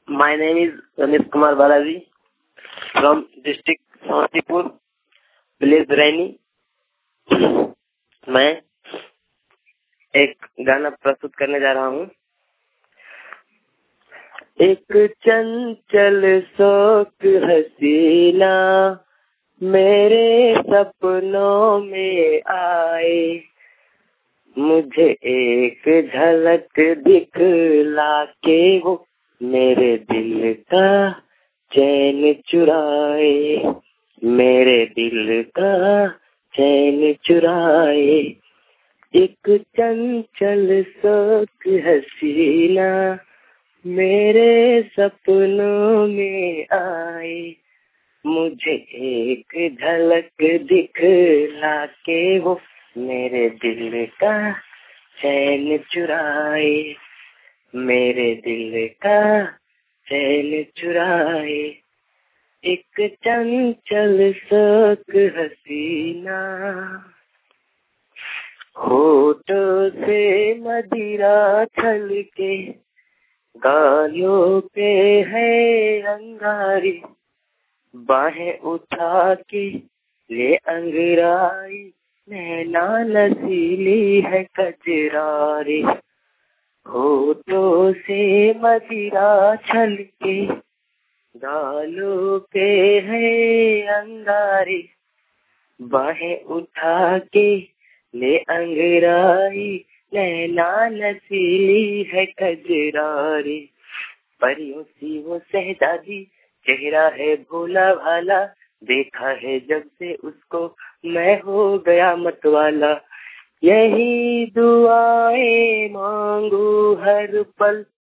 My name is Ramesh Kumar Balaji from district Samastipur, village Raini. मैं एक गाना प्रस्तुत करने जा रहा हूँ। एक चंचल शौक हसीना मेरे सपनों में आए, मुझे एक झलक दिखला के वो मेरे दिल का चैन चुराए, मेरे दिल का चैन चुराए। एक चंचल शौक हसीना मेरे सपनों में आए, मुझे एक झलक दिखला के वो मेरे दिल का चैन चुराए, मेरे दिल का चैन चुराए। एक चंचल शौक हसीना, होठों से मदिरा छलके, गालों पे है अंगारी, बाहें उठा के ले अंगराई, नैना नसीली है कजरारी। होठों से मदिरा छलके, गालों पे है अंगारी, बाहें उठा के ले अंगराई, नैना नसीली है कजरारी। परियों सी वो शहजादी, चेहरा है भोला भाला, देखा है जब से उसको मैं हो गया मतवाला। यही दुआएं मांगू हर पल,